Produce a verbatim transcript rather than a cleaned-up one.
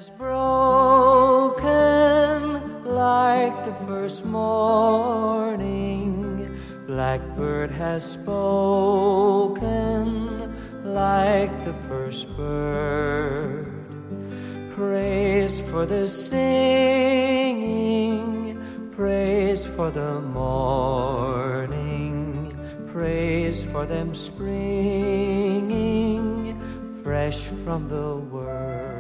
has broken like the first morning. Blackbird has spoken like the first bird. Praise for the singing, praise for the morning, praise for them springing fresh from the word.